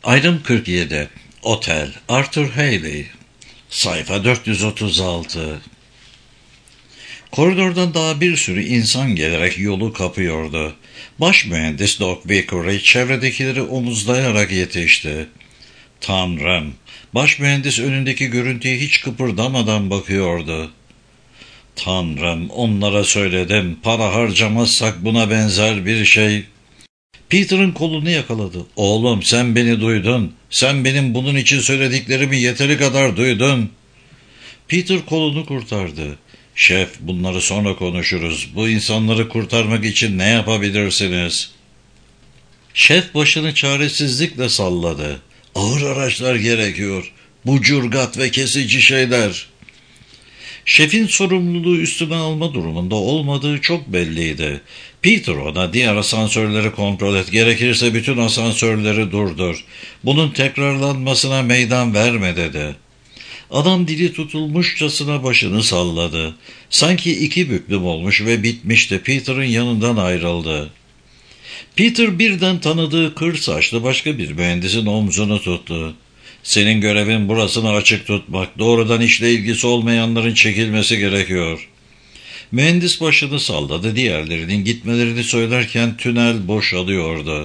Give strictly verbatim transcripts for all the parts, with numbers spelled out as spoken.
Ayrım kırk yedi. Otel. Arthur Haley. Sayfa dört yüz otuz altı. Koridordan daha bir sürü insan gelerek yolu kapıyordu. Baş mühendis Doc Vickery çevredekileri omuzlayarak yetişti. Tanrım! Baş mühendis önündeki görüntüye hiç kıpırdamadan bakıyordu. Tanrım, onlara söyledim, para harcamazsak buna benzer bir şey. Peter'ın kolunu yakaladı. Oğlum, sen beni duydun. Sen benim bunun için söylediklerimi yeteri kadar duydun. Peter kolunu kurtardı. Şef, bunları sonra konuşuruz. Bu insanları kurtarmak için ne yapabilirsiniz? Şef başını çaresizlikle salladı. Ağır araçlar gerekiyor. Bucurgat ve kesici şeyler. Şefin sorumluluğu üstüne alma durumunda olmadığı çok belliydi. Peter ona diğer asansörleri kontrol et, gerekirse bütün asansörleri durdur. Bunun tekrarlanmasına meydan verme dedi. Adam dili tutulmuşçasına başını salladı. Sanki iki büklüm olmuş ve bitmişti. Peter'ın yanından ayrıldı. Peter birden tanıdığı kır saçlı başka bir mühendisin omzunu tuttu. Senin görevin burasını açık tutmak. Doğrudan işle ilgisi olmayanların çekilmesi gerekiyor. Mühendis başını salladı. Diğerlerinin gitmelerini söylerken tünel boşalıyordu.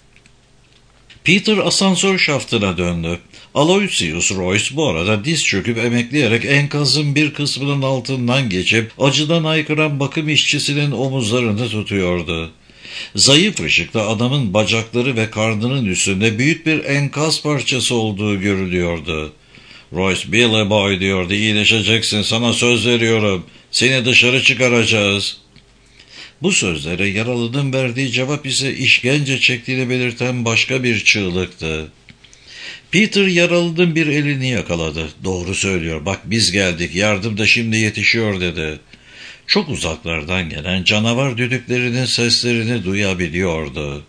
Peter asansör şaftına döndü. Aloysius Royce bu arada diz çöküp emekleyerek enkazın bir kısmının altından geçip acıdan haykıran bakım işçisinin omuzlarını tutuyordu. Zayıf ışıkta adamın bacakları ve karnının üstünde büyük bir enkaz parçası olduğu görülüyordu. Royce, "Billy boy," diyordu, "iyileşeceksin, sana söz veriyorum. Seni dışarı çıkaracağız." Bu sözlere yaralının verdiği cevap ise işkence çektiğini belirten başka bir çığlıktı. Peter yaralının bir elini yakaladı. "Doğru söylüyor, bak biz geldik, yardım da şimdi yetişiyor," dedi. Çok uzaklardan gelen canavar düdüklerinin seslerini duyabiliyordu.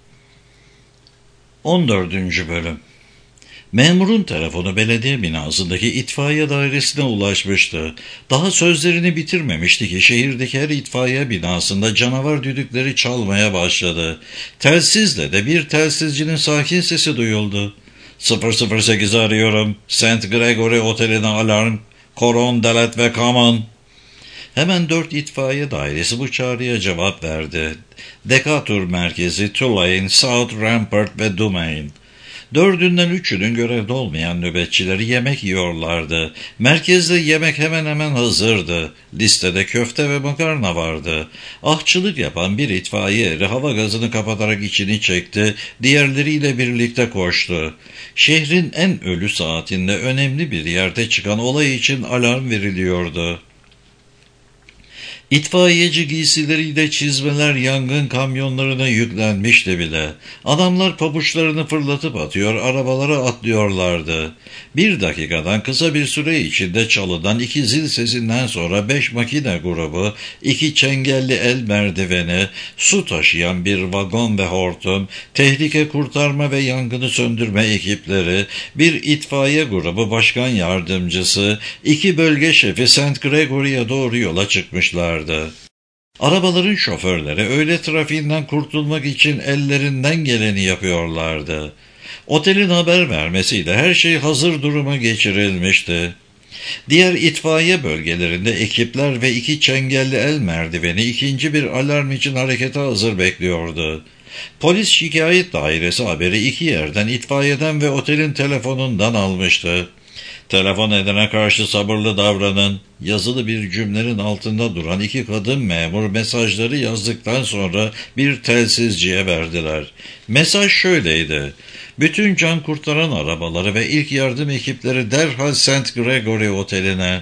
on dördüncü Bölüm. Memurun telefonu belediye binasındaki itfaiye dairesine ulaşmıştı. Daha sözlerini bitirmemişti ki şehirdeki her itfaiye binasında canavar düdükleri çalmaya başladı. Telsizle de bir telsizcinin sakin sesi duyuldu. sıfır sıfır sekizi arıyorum. Saint Gregory Oteli'ne alarm. Koron, Dalet ve Kaman. Hemen dört itfaiye dairesi bu çağrıya cevap verdi. Decatur merkezi, Tulane, South Rampart ve Dumaine. Dördünden üçünün görevde olmayan nöbetçileri yemek yiyorlardı. Merkezde yemek hemen hemen hazırdı. Listede köfte ve makarna vardı. Ahçılık yapan bir itfaiye eri hava gazını kapatarak içini çekti, diğerleriyle birlikte koştu. Şehrin en ölü saatinde önemli bir yerde çıkan olay için alarm veriliyordu. İtfaiyeci giysileriyle çizmeler yangın kamyonlarına yüklenmişti bile. Adamlar pabuçlarını fırlatıp atıyor, arabalara atlıyorlardı. Bir dakikadan kısa bir süre içinde çalınan iki zil sesinden sonra beş makine grubu, iki çengelli el merdiveni, su taşıyan bir vagon ve hortum, tehlike kurtarma ve yangını söndürme ekipleri, bir itfaiye grubu başkan yardımcısı, iki bölge şefi Saint Gregory'e doğru yola çıkmışlar. Arabaların şoförleri öğle trafiğinden kurtulmak için ellerinden geleni yapıyorlardı. Otelin haber vermesiyle her şey hazır duruma geçirilmişti. Diğer itfaiye bölgelerinde ekipler ve iki çengelli el merdiveni ikinci bir alarm için harekete hazır bekliyordu. Polis şikayet dairesi haberi iki yerden, itfaiyeden ve otelin telefonundan almıştı. "Telefon edene karşı sabırlı davranın." Yazılı bir cümlenin altında duran iki kadın memur mesajları yazdıktan sonra bir telsizciye verdiler. Mesaj şöyleydi: "Bütün can kurtaran arabaları ve ilk yardım ekipleri derhal Saint Gregory Oteli'ne."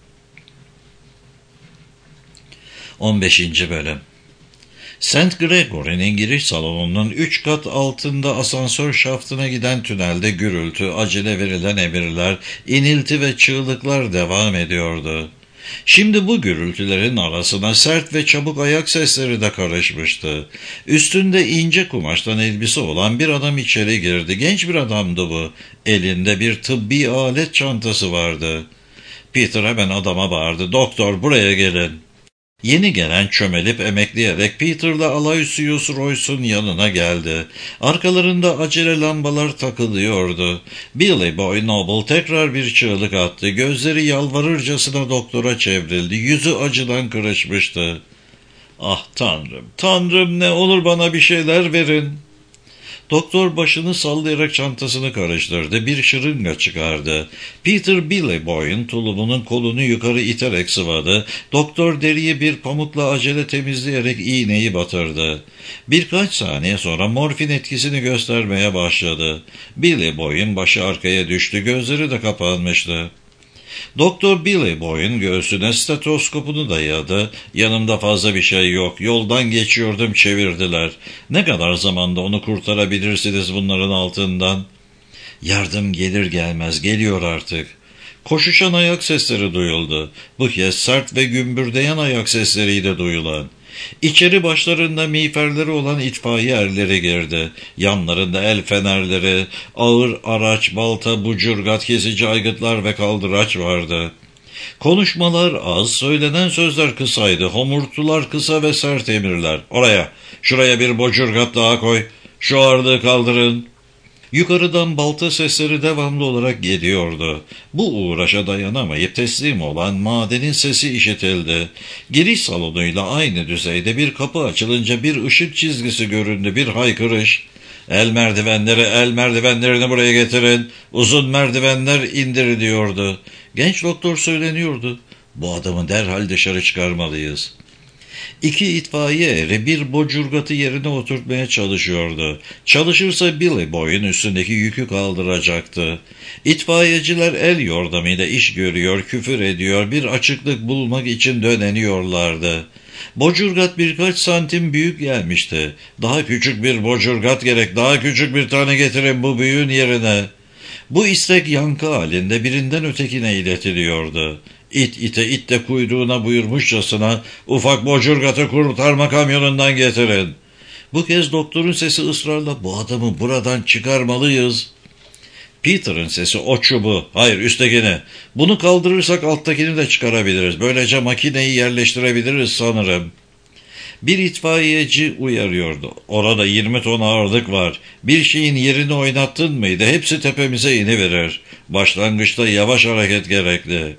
on beşinci Bölüm. Saint Gregory'nin giriş salonunun üç kat altında asansör şaftına giden tünelde gürültü, acele verilen emirler, inilti ve çığlıklar devam ediyordu. Şimdi bu gürültülerin arasına sert ve çabuk ayak sesleri de karışmıştı. Üstünde ince kumaştan elbise olan bir adam içeri girdi. Genç bir adamdı bu. Elinde bir tıbbi alet çantası vardı. Peter hemen adama bağırdı: "Doktor, buraya gelin." Yeni gelen çömelip emekleyerek Peter'la Aloysius Royce'un yanına geldi. Arkalarında acele lambalar takılıyordu. Billy Boy Noble tekrar bir çığlık attı. Gözleri yalvarırcasına doktora çevrildi. Yüzü acıdan kırışmıştı. "Ah tanrım, tanrım, ne olur bana bir şeyler verin." Doktor başını sallayarak çantasını karıştırdı. Bir şırınga çıkardı. Peter Billy Boy'un tulumunun kolunu yukarı iterek sıvadı. Doktor deriyi bir pamukla acele temizleyerek iğneyi batırdı. Birkaç saniye sonra morfin etkisini göstermeye başladı. Billy Boy'un başı arkaya düştü. Gözleri de kapanmıştı. Doktor Billy Boy'un göğsüne stetoskopunu dayadı. "Yanımda fazla bir şey yok. Yoldan geçiyordum, çevirdiler. Ne kadar zamanda onu kurtarabilirsiniz bunların altından?" "Yardım gelir gelmez geliyor artık." Koşuşan ayak sesleri duyuldu. Bu kez sert ve gümbürdeyen ayak sesleriydi duyulan. İçeri başlarında miğferleri olan itfaiye erleri girdi. Yanlarında el fenerleri, ağır araç, balta, bucurgat, kesici aygıtlar ve kaldıraç vardı. Konuşmalar az, söylenen sözler kısaydı. Homurtular kısa ve sert emirler. "Oraya, şuraya bir bucurgat daha koy. Şu ağırlığı kaldırın." Yukarıdan balta sesleri devamlı olarak geliyordu. Bu uğraşa dayanamayıp teslim olan madenin sesi işitildi. Giriş salonuyla aynı düzeyde bir kapı açılınca bir ışık çizgisi göründü, bir haykırış. "El merdivenleri, el merdivenlerini buraya getirin. Uzun merdivenler indiriliyordu." Genç doktor söyleniyordu. "Bu adamı derhal dışarı çıkarmalıyız." İki itfaiye eri bir bocurgatı yerine oturtmaya çalışıyordu. Çalışırsa Billy Boy'un üstündeki yükü kaldıracaktı. İtfaiyeciler el yordamıyla iş görüyor, küfür ediyor, bir açıklık bulmak için döneniyorlardı. Bocurgat birkaç santim büyük gelmişti. "Daha küçük bir bocurgat gerek, daha küçük bir tane getirin bu büyüğün yerine." Bu istek yankı halinde birinden ötekine iletiliyordu. "İt ite it de kuyruğuna buyurmuşçasına ufak bocurgatı kurtarma kamyonundan getirin." Bu kez doktorun sesi ısrarla "Bu adamı buradan çıkarmalıyız." Peter'ın sesi "O çubuğu, hayır üsttekini. Bunu kaldırırsak alttakini de çıkarabiliriz. Böylece makineyi yerleştirebiliriz sanırım." Bir itfaiyeci uyarıyordu. "Orada yirmi ton ağırlık var. Bir şeyin yerini oynattın mıydı hepsi tepemize iniverir. Başlangıçta yavaş hareket gerekli."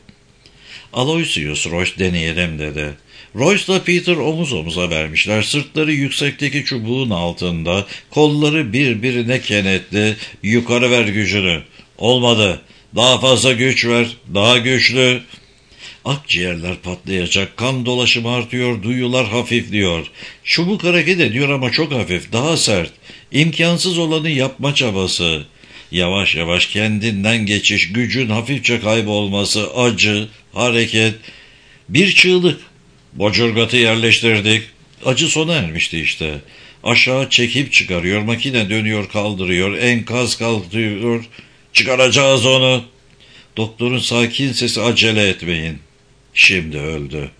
"Aloysius Royce deneyelim," dedi. Royce'la Peter omuz omuza vermişler. Sırtları yüksekteki çubuğun altında, kolları birbirine kenetli. "Yukarı ver gücünü." "Olmadı. Daha fazla güç ver. Daha güçlü." Akciğerler patlayacak, kan dolaşımı artıyor, duyular hafifliyor. Çubuk hareket ediyor ama çok hafif, daha sert. İmkansız olanı yapma çabası. Yavaş yavaş kendinden geçiş, gücün hafifçe kaybolması, acı, hareket. Bir çığlık. Bocurgatı yerleştirdik. Acı sona ermişti işte. Aşağı çekip çıkarıyor, makine dönüyor, kaldırıyor, enkaz kalkıyor. "Çıkaracağız onu." Doktorun sakin sesi "Acele etmeyin. Şimdi öldü."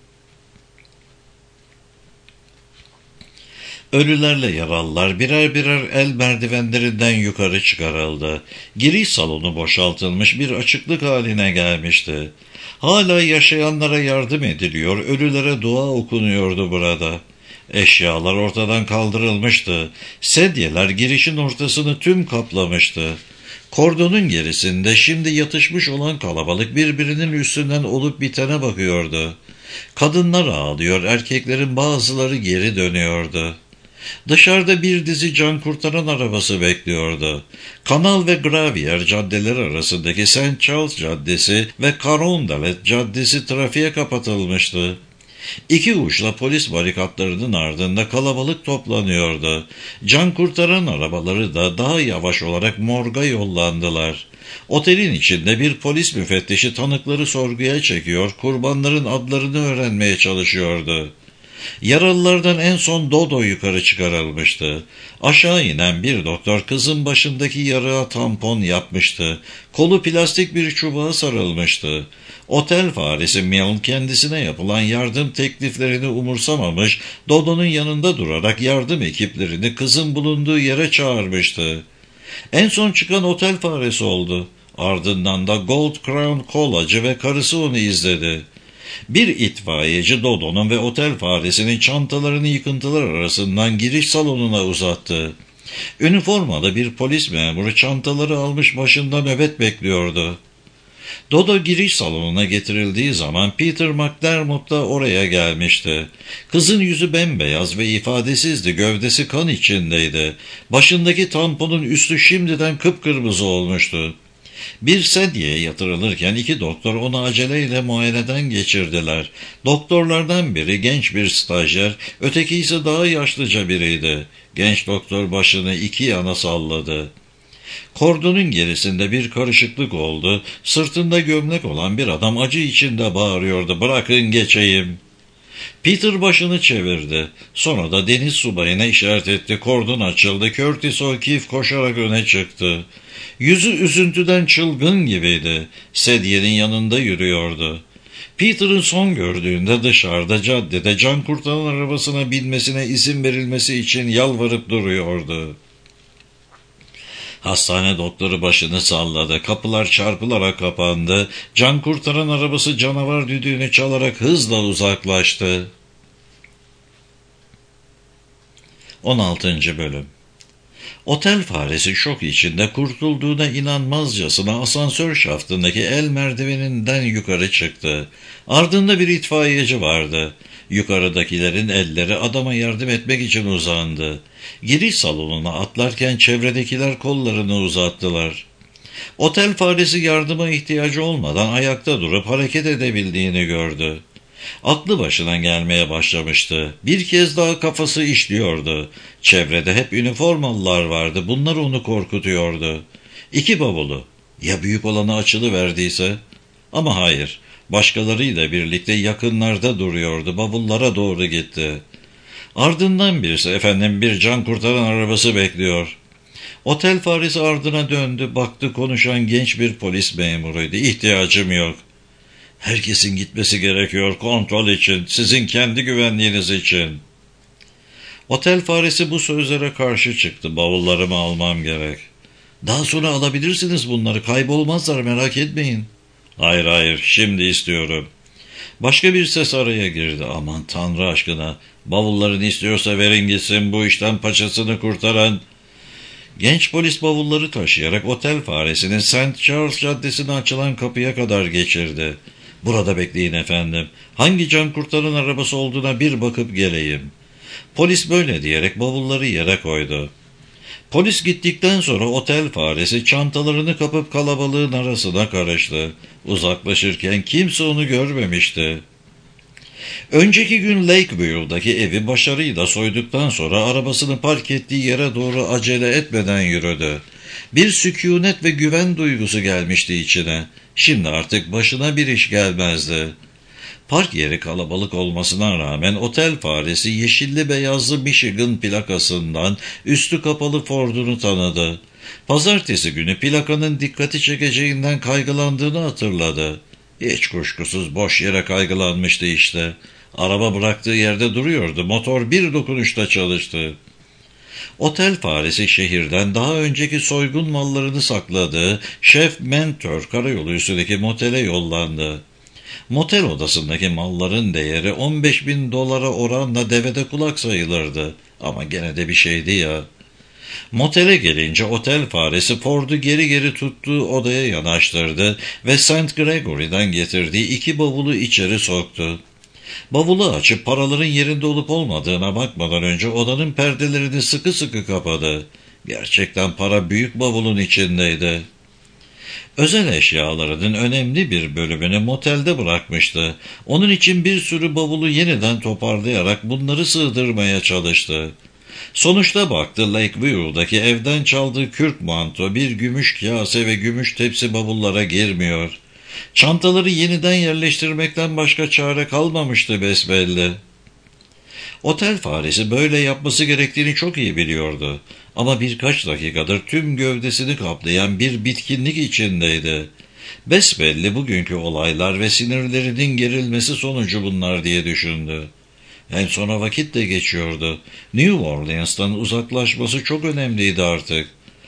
Ölülerle yaralılar birer birer el merdivenlerinden yukarı çıkarıldı. Giriş salonu boşaltılmış bir açıklık haline gelmişti. Hala yaşayanlara yardım ediliyor, ölülere dua okunuyordu burada. Eşyalar ortadan kaldırılmıştı. Sedyeler girişin ortasını tüm kaplamıştı. Kordonun gerisinde şimdi yatışmış olan kalabalık birbirinin üstünden olup bitene bakıyordu. Kadınlar ağlıyor, erkeklerin bazıları geri dönüyordu. Dışarıda bir dizi can kurtaran arabası bekliyordu. Kanal ve Gravier caddeleri arasındaki Saint Charles Caddesi ve Carondelet Caddesi trafiğe kapatılmıştı. İki uçla polis barikatlarının ardında kalabalık toplanıyordu. Can kurtaran arabaları da daha yavaş olarak morga yollandılar. Otelin içinde bir polis müfettişi tanıkları sorguya çekiyor, kurbanların adlarını öğrenmeye çalışıyordu. Yaralılardan en son Dodo yukarı çıkarılmıştı. Aşağı inen bir doktor kızın başındaki yarığa tampon yapmıştı. Kolu plastik bir çubuğa sarılmıştı. Otel faresi Milne kendisine yapılan yardım tekliflerini umursamamış, Dodo'nun yanında durarak yardım ekiplerini kızın bulunduğu yere çağırmıştı. En son çıkan otel faresi oldu. Ardından da Gold Crown kolacı ve karısı onu izledi. Bir itfaiyeci Dodo'nun ve otel faresinin çantalarını yıkıntılar arasından giriş salonuna uzattı. Üniformalı bir polis memuru çantaları almış başında nöbet bekliyordu. Dodo giriş salonuna getirildiği zaman Peter McDermott da oraya gelmişti. Kızın yüzü bembeyaz ve ifadesizdi, gövdesi kan içindeydi. Başındaki tamponun üstü şimdiden kıpkırmızı olmuştu. Bir sedyeye yatırılırken iki doktor onu aceleyle muayeneden geçirdiler. Doktorlardan biri genç bir stajyer, öteki ise daha yaşlıca biriydi. Genç doktor başını iki yana salladı. Kordonun gerisinde bir karışıklık oldu. Sırtında gömlek olan bir adam acı içinde bağırıyordu. "Bırakın geçeyim." Peter başını çevirdi. Sonra da deniz subayına işaret etti. Kordon açıldı. Curtis O'Keefe koşarak öne çıktı. Yüzü üzüntüden çılgın gibiydi. Sedyenin yanında yürüyordu. Peter'ın son gördüğünde dışarıda caddede can kurtaran arabasına binmesine izin verilmesi için yalvarıp duruyordu. Hastane doktoru başını salladı. Kapılar çarpılarak kapandı. Can kurtaran arabası canavar düdüğünü çalarak hızla uzaklaştı. on altıncı Bölüm. Otel faresi şok içinde kurtulduğuna inanmazcasına asansör şaftındaki el merdiveninden yukarı çıktı. Ardında bir itfaiyeci vardı. Yukarıdakilerin elleri adama yardım etmek için uzandı. Giriş salonuna atlarken çevredekiler kollarını uzattılar. Otel faresi yardıma ihtiyacı olmadan ayakta durup hareket edebildiğini gördü. Aklı başına gelmeye başlamıştı. Bir kez daha kafası işliyordu. Çevrede hep üniformalılar vardı. Bunlar onu korkutuyordu. İki bavulu. Ya büyük olanı açılıverdiyse? Ama hayır. Başkalarıyla birlikte yakınlarda duruyordu. Bavullara doğru gitti. Ardından birisi, "Efendim, bir can kurtaran arabası bekliyor." Otel faresi ardına döndü. Baktı, konuşan genç bir polis memuruydu. "İhtiyacım yok. Herkesin gitmesi gerekiyor, kontrol için, sizin kendi güvenliğiniz için." Otel faresi bu sözlere karşı çıktı. "Bavullarımı almam gerek." "Daha sonra alabilirsiniz bunları, kaybolmazlar, merak etmeyin." "Hayır hayır, şimdi istiyorum." Başka bir ses araya girdi. "Aman Tanrı aşkına, bavullarını istiyorsa verin gitsin, bu işten paçasını kurtaran." Genç polis bavulları taşıyarak otel faresinin Saint Charles Caddesi'ne açılan kapıya kadar geçirdi. "Burada bekleyin efendim. Hangi can kurtaran arabası olduğuna bir bakıp geleyim." Polis böyle diyerek bavulları yere koydu. Polis gittikten sonra otel faresi çantalarını kapıp kalabalığın arasına karıştı. Uzaklaşırken kimse onu görmemişti. Önceki gün Lakeview'daki evi başarıyla soyduktan sonra arabasını park ettiği yere doğru acele etmeden yürüdü. Bir sükûnet ve güven duygusu gelmişti içine. Şimdi artık başına bir iş gelmezdi. Park yeri kalabalık olmasına rağmen otel faresi yeşilli beyazlı Michigan plakasından üstü kapalı Ford'unu tanıdı. Pazartesi günü plakanın dikkati çekeceğinden kaygılandığını hatırladı. Hiç kuşkusuz boş yere kaygılanmıştı işte. Araba bıraktığı yerde duruyordu. Motor bir dokunuşta çalıştı. Otel faresi şehirden daha önceki soygun mallarını sakladığı Chef Mentor karayolu üstündeki motele yollandı. Motel odasındaki malların değeri on beş bin dolara oranla devede kulak sayılırdı. Ama gene de bir şeydi ya. Motele gelince otel faresi Ford'u geri geri tuttuğu odaya yanaştırdı ve Saint Gregory'den getirdiği iki bavulu içeri soktu. Bavulu açıp paraların yerinde olup olmadığına bakmadan önce odanın perdelerini sıkı sıkı kapadı. Gerçekten para büyük bavulun içindeydi. Özel eşyalarının önemli bir bölümünü motelde bırakmıştı. Onun için bir sürü bavulu yeniden toparlayarak bunları sığdırmaya çalıştı. Sonuçta baktı, Lakeview'daki evden çaldığı kürk manto, bir gümüş kase ve gümüş tepsi bavullara girmiyor. Çantaları yeniden yerleştirmekten başka çare kalmamıştı besbelli. Otel faresi böyle yapması gerektiğini çok iyi biliyordu. Ama birkaç dakikadır tüm gövdesini kaplayan bir bitkinlik içindeydi. Besbelli bugünkü olaylar ve sinirlerinin gerilmesi sonucu bunlar diye düşündü. Hem sonra vakit de geçiyordu. New Orleans'tan uzaklaşması çok önemliydi artık.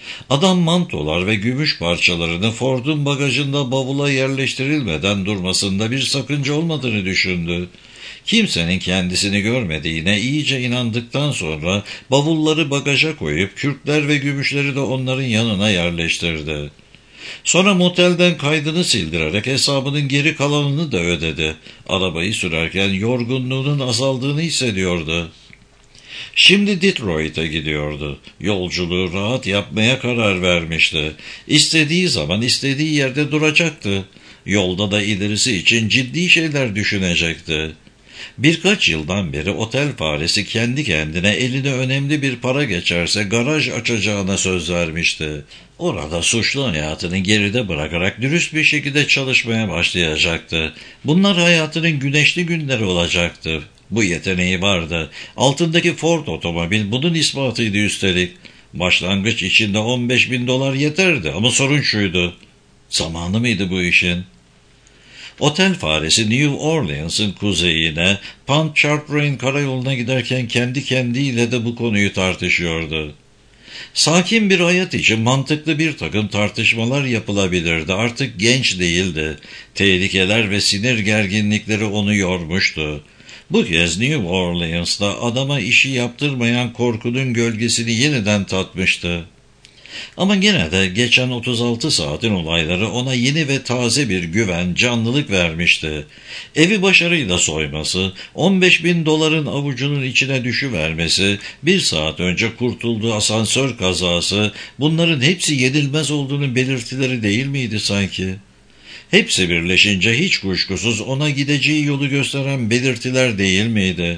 Adam mantolar ve gümüş parçalarını Ford'un bagajında bavula yerleştirilmeden durmasında bir sakınca olmadığını düşündü. Kimsenin kendisini görmediğine iyice inandıktan sonra bavulları bagaja koyup kürkler ve gümüşleri de onların yanına yerleştirdi. Sonra motelden kaydını sildirerek hesabının geri kalanını da ödedi. Arabayı sürerken yorgunluğunun azaldığını hissediyordu. Şimdi Detroit'e gidiyordu. Yolculuğu rahat yapmaya karar vermişti. İstediği zaman istediği yerde duracaktı. Yolda da ilerisi için ciddi şeyler düşünecekti. Birkaç yıldan beri otel faresi kendi kendine eline önemli bir para geçerse garaj açacağına söz vermişti. Orada suçlu hayatını geride bırakarak dürüst bir şekilde çalışmaya başlayacaktı. Bunlar hayatının güneşli günleri olacaktı. Bu yeteneği vardı. Altındaki Ford otomobil bunun ispatıydı üstelik. Başlangıç içinde on beş bin dolar yeterdi ama sorun şuydu. Zamanı mıydı bu işin? Otel faresi New Orleans'ın kuzeyine, Pontchartrain karayoluna giderken kendi kendiyle de bu konuyu tartışıyordu. Sakin bir hayat için mantıklı bir takım tartışmalar yapılabilirdi. Artık genç değildi. Tehlikeler ve sinir gerginlikleri onu yormuştu. Bu kez New Orleans'ta adama işi yaptırmayan korkunun gölgesini yeniden tatmıştı. Ama gene de geçen otuz altı saatin olayları ona yeni ve taze bir güven, canlılık vermişti. Evi başarıyla soyması, on beş bin doların avucunun içine düşüvermesi, bir saat önce kurtulduğu asansör kazası, bunların hepsi yenilmez olduğunun belirtileri değil miydi sanki? Hepsi birleşince hiç kuşkusuz ona gideceği yolu gösteren belirtiler değil miydi?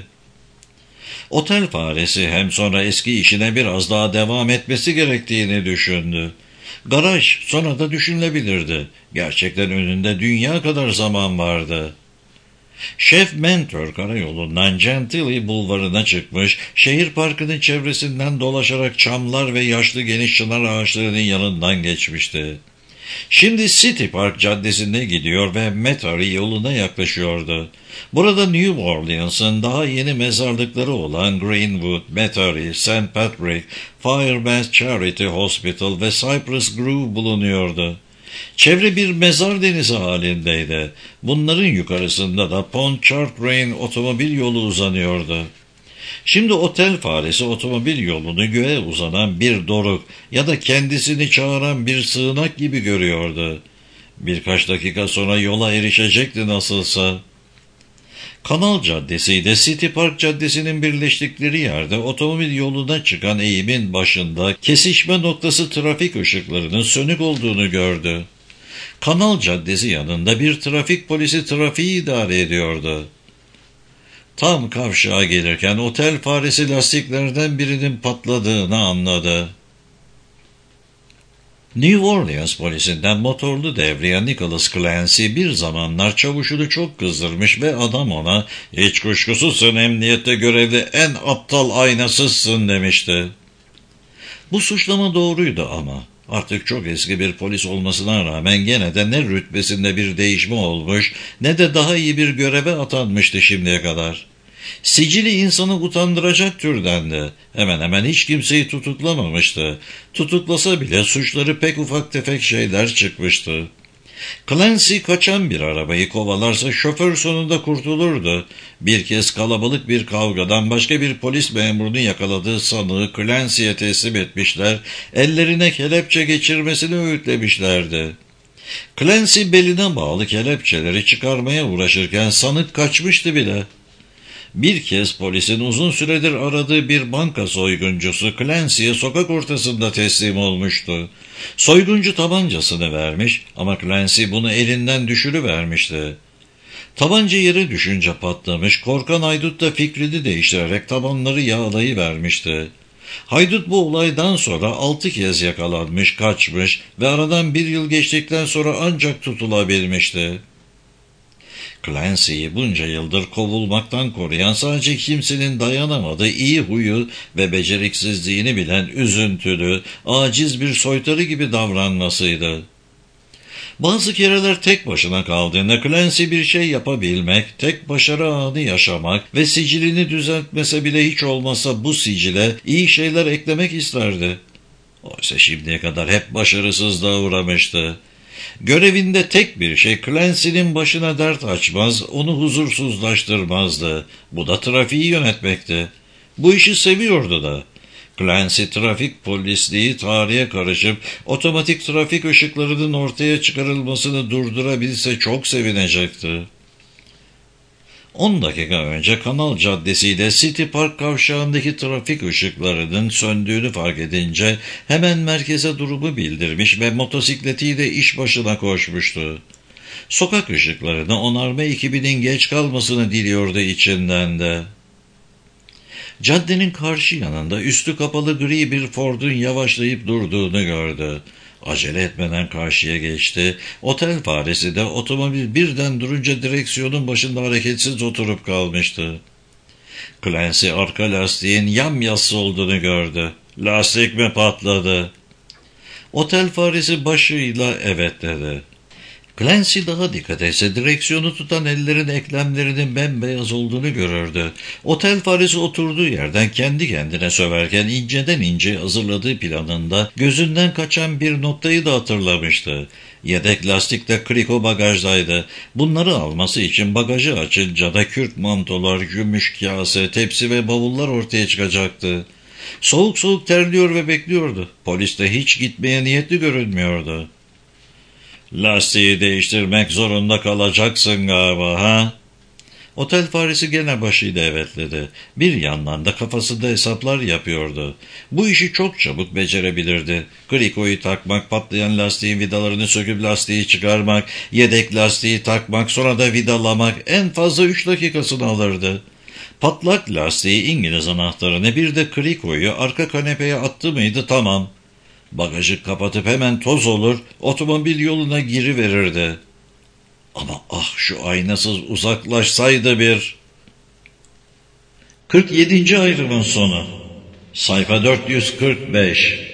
Otel faresi hem sonra eski işine biraz daha devam etmesi gerektiğini düşündü. Garaj sonra da düşünülebilirdi. Gerçekten önünde dünya kadar zaman vardı. Şef Mentor karayolundan Gentilly bulvarına çıkmış, şehir parkının çevresinden dolaşarak çamlar ve yaşlı geniş çınar ağaçlarının yanından geçmişti. Şimdi City Park Caddesi'ne gidiyor ve Metairie yoluna yaklaşıyordu. Burada New Orleans'ın daha yeni mezarlıkları olan Greenwood, Metairie, Saint Patrick, Fireman's Charity Hospital ve Cypress Grove bulunuyordu. Çevre bir mezar denizi halindeydi. Bunların yukarısında da Pontchartrain otomobil yolu uzanıyordu. Şimdi otel faresi otomobil yolunu göğe uzanan bir doruk ya da kendisini çağıran bir sığınak gibi görüyordu. Birkaç dakika sonra yola erişecekti nasılsa. Kanal Caddesi ile City Park Caddesi'nin birleştikleri yerde otomobil yoluna çıkan eğimin başında kesişme noktası trafik ışıklarının sönük olduğunu gördü. Kanal Caddesi yanında bir trafik polisi trafiği idare ediyordu. Tam kavşağa gelirken otel faresi lastiklerden birinin patladığını anladı. New Orleans polisinden motorlu devriye Nicholas Clancy bir zamanlar çavuşunu çok kızdırmış ve adam ona "Hiç kuşkusuz sen emniyette görevli en aptal aynasızsın" demişti. Bu suçlama doğruydu ama artık çok eski bir polis olmasına rağmen gene de ne rütbesinde bir değişme olmuş ne de daha iyi bir göreve atanmıştı şimdiye kadar. Sicili insanı utandıracak türdendi. Hemen hemen hiç kimseyi tutuklamamıştı. Tutuklasa bile suçları pek ufak tefek şeyler çıkmıştı. Clancy kaçan bir arabayı kovalarsa şoför sonunda kurtulurdu. Bir kez kalabalık bir kavgadan başka bir polis memurunu yakaladığı sanığı Clancy'ye teslim etmişler, ellerine kelepçe geçirmesini öğütlemişlerdi. Clancy beline bağlı kelepçeleri çıkarmaya uğraşırken sanık kaçmıştı bile. Bir kez polisin uzun süredir aradığı bir banka soyguncusu Clancy'ye sokak ortasında teslim olmuştu. Soyguncu tabancasını vermiş ama Clancy bunu elinden düşürüvermişti. Tabanca yere düşünce patlamış, korkan haydut da fikrini değiştirerek tabanları yağlayıvermişti. Haydut bu olaydan sonra altı kez yakalanmış, kaçmış ve aradan bir yıl geçtikten sonra ancak tutulabilmişti. Clancy'yi bunca yıldır kovulmaktan koruyan sadece kimsenin dayanamadığı iyi huyu ve beceriksizliğini bilen üzüntülü, aciz bir soytarı gibi davranmasıydı. Bazı kereler tek başına kaldığında Clancy bir şey yapabilmek, tek başarı anı yaşamak ve sicilini düzeltmese bile hiç olmazsa bu sicile iyi şeyler eklemek isterdi. Oysa şimdiye kadar hep başarısızlığa uğramıştı. Görevinde tek bir şey, Clancy'nin başına dert açmaz, onu huzursuzlaştırmazdı. Bu da trafiği yönetmekti. Bu işi seviyordu da. Clancy trafik polisliği tarihe karışıp otomatik trafik ışıklarının ortaya çıkarılmasını durdurabilse çok sevinecekti. On dakika önce Kanal Caddesi ile City Park kavşağındaki trafik ışıklarının söndüğünü fark edince hemen merkeze durumu bildirmiş ve motosikletiyle iş başına koşmuştu. Sokak ışıklarını onarma ekibinin geç kalmasını diliyordu içinden de. Caddenin karşı yanında üstü kapalı gri bir Ford'un yavaşlayıp durduğunu gördü. Acele etmeden karşıya geçti. Otel faresi de otomobil birden durunca direksiyonun başında hareketsiz oturup kalmıştı. Clancy arka lastiğin yamyassı olduğunu gördü. Lastik mi patladı? Otel faresi başıyla evet dedi. Clancy daha dikkat etse direksiyonu tutan ellerin eklemlerinin bembeyaz olduğunu görürdü. Otel faresi oturduğu yerden kendi kendine söverken inceden ince hazırladığı planında gözünden kaçan bir noktayı da hatırlamıştı. Yedek lastikle kriko bagajdaydı. Bunları alması için bagajı açınca da kürk mantolar, gümüş kase, tepsi ve bavullar ortaya çıkacaktı. Soğuk soğuk terliyor ve bekliyordu. Polis de hiç gitmeye niyetli görünmüyordu. "Lastiği değiştirmek zorunda kalacaksın galiba, ha?" Otel faresi gene başıyla evetledi. Bir yandan da kafasında hesaplar yapıyordu. Bu işi çok çabuk becerebilirdi. Krikoyu takmak, patlayan lastiğin vidalarını söküp lastiği çıkarmak, yedek lastiği takmak, sonra da vidalamak en fazla üç dakikasını alırdı. Patlak lastiği, İngiliz anahtarını, bir de krikoyu arka kanepeye attı mıydı tamam. Bagajı kapatıp hemen toz olur, otomobil yoluna giriverirdi. Ama ah şu aynasız uzaklaşsaydı bir... kırk yedinci ayrımın sonu. Sayfa dört yüz kırk beş.